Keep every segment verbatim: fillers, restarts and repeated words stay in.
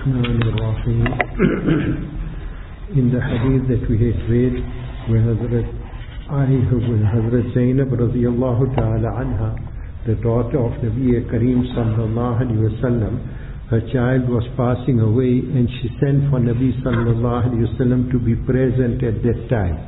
Rahman ar-Rahim. In the hadith that we had read, where Hazrat Aisha, Hazrat Zainab radiyallahu ta'ala anha, the daughter of Nabi Kareem sallallahu alayhi wa sallam, her child was passing away and she sent for Nabi sallallahu alayhi wa sallam to be present at that time.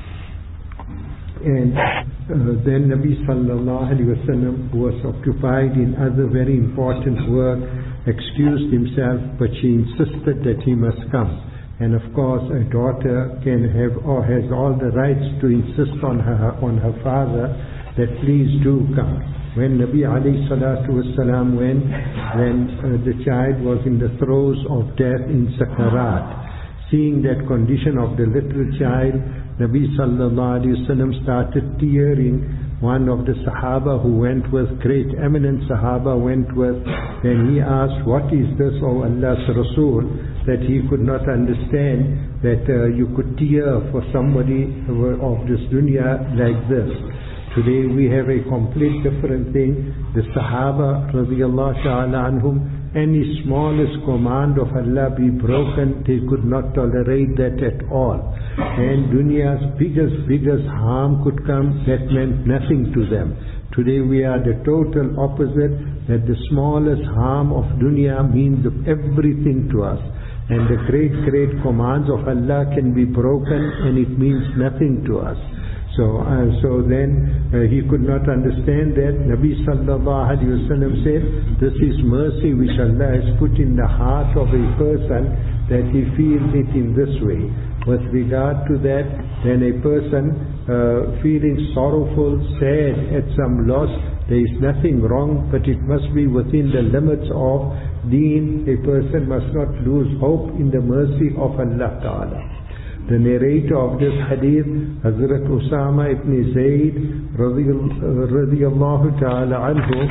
And uh, then Nabi sallallahu alayhi wa sallam was occupied in other very important work, excused himself, but she insisted that he must come. And of course a daughter can have or has all the rights to insist on her on her father that please do come. When Nabi alayhi salatu wasalam went, when uh, the child was in the throes of death in Sakarat, seeing that condition of the little child, Nabi sallallahu alayhi wasallam started tearing. One of the Sahaba who went with, great eminent Sahaba went with, and he asked, what is this, O Allah's Rasul, that he could not understand that uh, you could tear for somebody of this dunya like this. Today we have a complete different thing. The Sahaba radiyallahu ta'ala anhum, any smallest command of Allah be broken, they could not tolerate that at all. And dunya's biggest, biggest harm could come, that meant nothing to them. Today we are the total opposite, that the smallest harm of dunya means everything to us. And the great, great commands of Allah can be broken and it means nothing to us. So, uh, so then uh, he could not understand that. Nabi sallallahu alayhi wa sallam said, this is mercy which Allah has put in the heart of a person, that he feels it in this way. With regard to that, then a person uh, feeling sorrowful, sad at some loss, there is nothing wrong, but it must be within the limits of deen. A person must not lose hope in the mercy of Allah Ta'ala. The narrator of this hadith, Hazrat Usama ibn Zayd radiyallahu ta'ala anhu,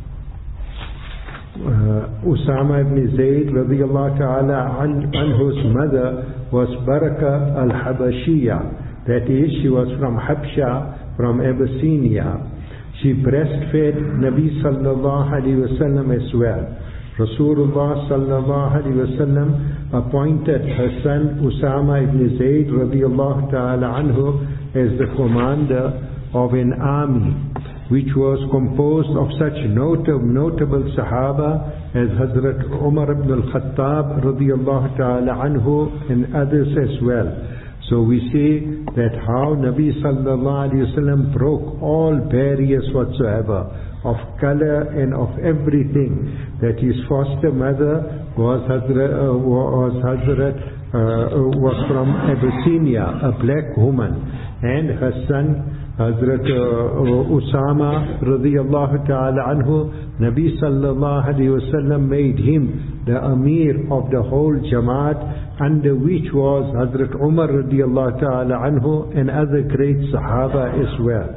uh, Usama ibn Zayd radiyallahu ta'ala anhu's mother was Baraka al-Habashiyya, that is, she was from Habsha, from Abyssinia. She breastfed Nabi sallallahu alayhi wa sallam as well. Rasulullah sallallahu alayhi wa sallam appointed her son Usama ibn Zayd radiyallahu ta'ala anhu as the commander of an army which was composed of such notable, notable Sahaba as Hazrat Umar ibn al-Khattab radiyallahu ta'ala anhu and others as well. So we see that how Nabi sallallahu alayhi wa sallam broke all barriers whatsoever of color and of everything. That his foster mother was Hazrat, uh, was, Hazrat uh, was from Abyssinia, a black woman, and her son Hazrat uh, Usama radiyallahu ta'ala anhu, Nabi sallallahu alayhi wa sallam made him the Amir of the whole Jamaat, under which was Hazrat Umar radiyallahu ta'ala anhu and other great Sahaba as well.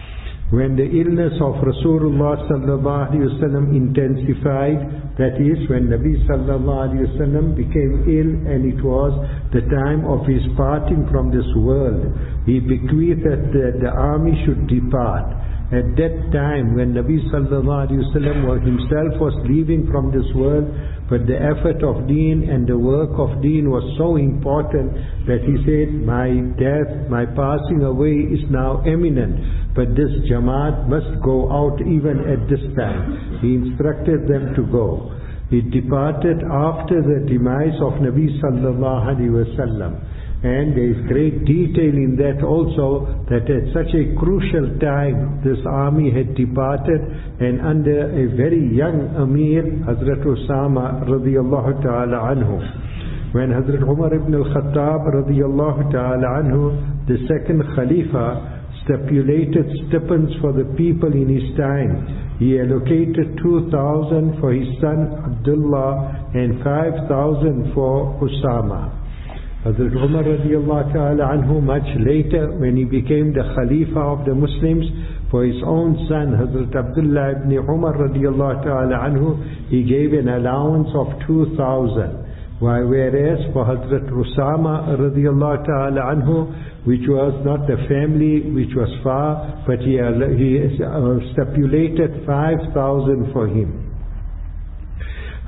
When the illness of Rasulullah sallallahu alayhi wa sallam intensified, that is, when Nabi sallallahu alayhi wa sallam became ill and it was the time of his parting from this world, he bequeathed that the, the army should depart. At that time, when Nabi sallallahu alayhi wa sallam himself was leaving from this world, but the effort of deen and the work of deen was so important that he said, my death, my passing away is now imminent, but this Jamaat must go out even at this time. He instructed them to go. He departed after the demise of Nabi sallallahu alayhi wa sallam. And there is great detail in that also, that at such a crucial time this army had departed, and under a very young Amir, Hazrat Usama radiyallahu ta'ala anhu. When Hazrat Umar ibn al-Khattab radiyallahu ta'ala anhu, the second Khalifa, stipulated stipends for the people in his time, he allocated two thousand for his son Abdullah and five thousand for Usama. Hazrat Umar radiyallahu ta'ala anhu, much later when he became the Khalifa of the Muslims, for his own son Hazrat Abdullah ibn Umar radiyallahu ta'ala anhu, he gave an allowance of two thousand. Why, whereas for Hazrat Usama radiyallahu ta'ala anhu, which was not the family which was far, but he, he uh, stipulated five thousand for him.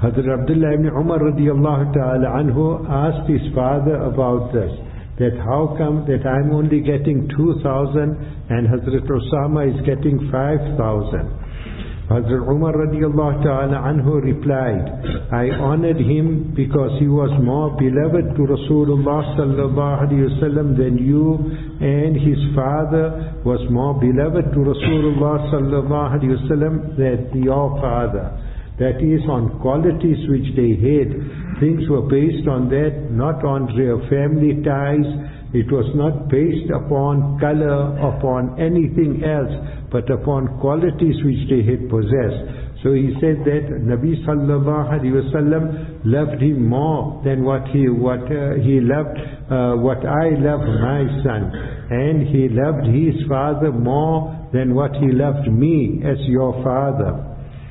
Hazrat Abdullah ibn Umar radiallahu ta'ala anhu asked his father about this, that how come that I'm only getting two thousand and Hazrat Osama is getting five thousand. Hazrat Umar radiallahu ta'ala anhu replied, I honored him because he was more beloved to Rasulullah sallallahu alayhi wasallam than you, and his father was more beloved to Rasulullah sallallahu alayhi wasallam than your father. That is, on qualities which they had. Things were based on that, not on their family ties. It was not based upon color, upon anything else, but upon qualities which they had possessed. So he said that Nabi sallallahu alaihi wasallam loved him more than what he what uh, he loved uh, what I love my son, and he loved his father more than what he loved me as your father.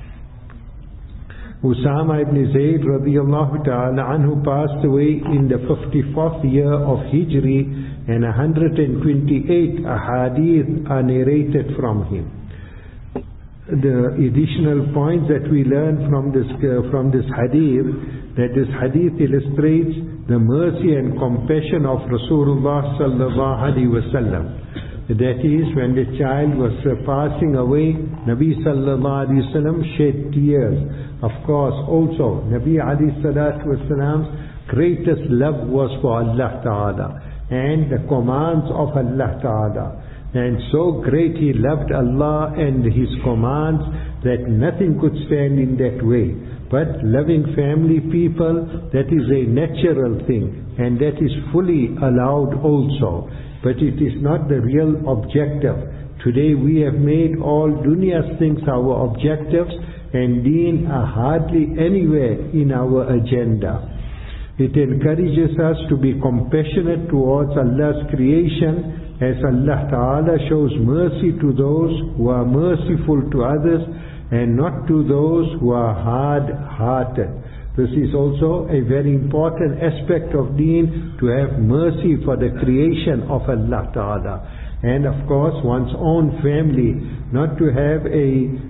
Usama ibn Zayd radiallahu ta'ala anhu passed away in the fifty-fourth year of Hijri, and one hundred twenty-eight ahadith are narrated from him. The additional points that we learn from this uh, from this hadith, that this hadith illustrates the mercy and compassion of Rasulullah sallallahu alaihi wasallam. That is, when the child was uh, passing away, Nabi sallallahu alaihi wasallam shed tears. Of course, also Nabi alayhi salatu wasalam's greatest love was for Allah Ta'ala and the commands of Allah Ta'ala. And so great he loved Allah and His commands that nothing could stand in that way. But loving family people, that is a natural thing, and that is fully allowed also. But it is not the real objective. Today we have made all dunya's things our objectives, and deen are hardly anywhere in our agenda. It encourages us to be compassionate towards Allah's creation, as Allah Ta'ala shows mercy to those who are merciful to others and not to those who are hard-hearted. This is also a very important aspect of deen, to have mercy for the creation of Allah Ta'ala. And of course one's own family, not to have a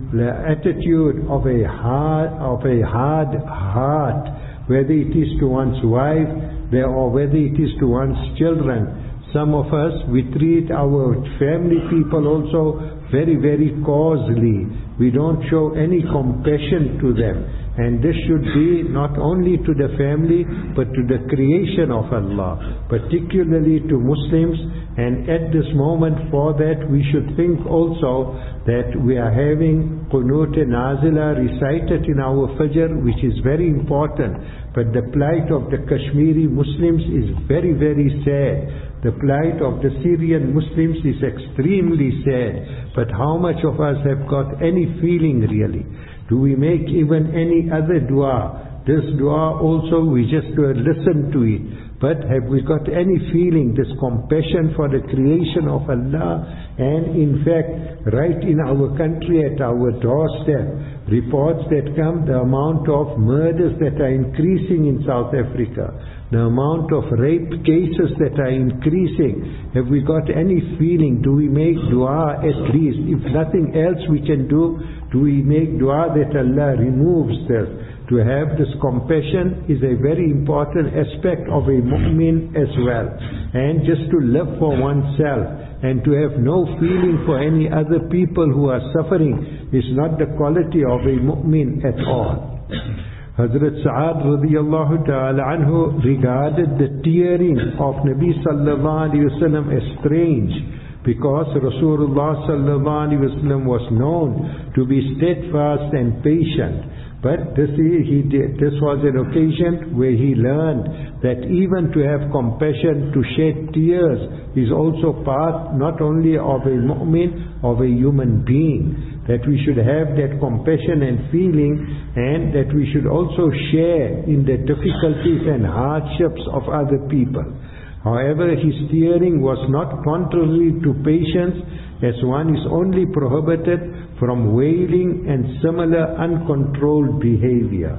attitude of a hard, of a hard heart, whether it is to one's wife or whether it is to one's children. Some of us, we treat our family people also very, very coarsely. We don't show any compassion to them. And this should be not only to the family, but to the creation of Allah, particularly to Muslims. And at this moment, for that, we should think also that we are having Qunut Nazila recited in our Fajr, which is very important. But the plight of the Kashmiri Muslims is very, very sad. The plight of the Syrian Muslims is extremely sad. But how much of us have got any feeling really? Do we make even any other dua? This dua also, we just uh, listen to it. But have we got any feeling, this compassion for the creation of Allah? And in fact, right in our country, at our doorstep, reports that come, the amount of murders that are increasing in South Africa, the amount of rape cases that are increasing. Have we got any feeling? Do we make dua at least? If nothing else we can do, do we make dua that Allah removes this? To have this compassion is a very important aspect of a mu'min as well. And just to live for oneself and to have no feeling for any other people who are suffering is not the quality of a mu'min at all. Hazrat Sa'ad radiyallahu ta'ala anhu regarded the tearing of Nabi sallallahu alayhi wasallam as strange, because Rasulullah sallallahu alayhi wasallam was known to be steadfast and patient. But this, he did, this was an occasion where he learned that even to have compassion, to shed tears, is also part not only of a mu'min, of a human being. That we should have that compassion and feeling, and that we should also share in the difficulties and hardships of other people. However, his tearing was not contrary to patience, as one is only prohibited from wailing and similar uncontrolled behavior.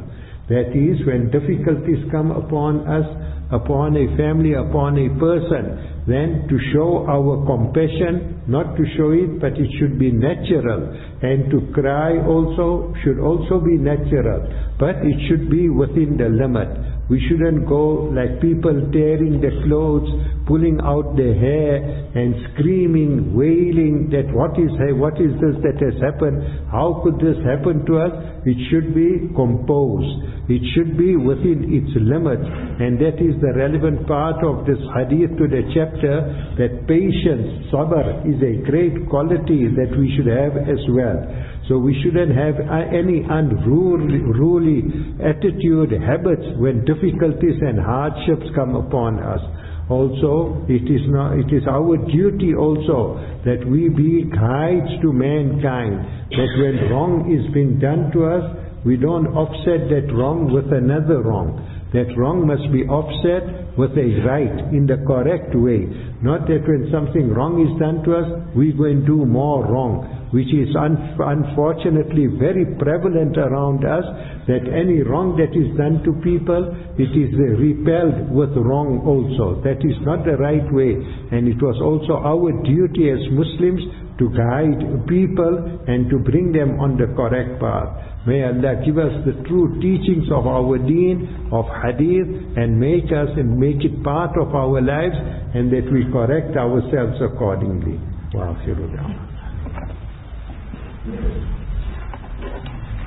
That is, when difficulties come upon us, upon a family, upon a person, then to show our compassion, not to show it, but it should be natural. And to cry also should also be natural, but it should be within the limit. We shouldn't go like people tearing their clothes, pulling out their hair and screaming, wailing that what is what is this that has happened? How could this happen to us? It should be composed. It should be within its limits, and that is the relevant part of this hadith to the chapter, that patience, sabr, is a great quality that we should have as well. So we shouldn't have any unruly attitude, habits when difficulties and hardships come upon us. Also, it is not, it is our duty also that we be guides to mankind, that when wrong is being done to us, we don't offset that wrong with another wrong. That wrong must be offset with a right, in the correct way. Not that when something wrong is done to us, we go and do more wrong, which is un unfortunately very prevalent around us, that any wrong that is done to people, it is repelled with wrong also. That is not the right way. And it was also our duty as Muslims to guide people and to bring them on the correct path. May Allah give us the true teachings of our deen, of hadith, and make us and make it part of our lives, and that we correct ourselves accordingly. Wa akhiru da'wana.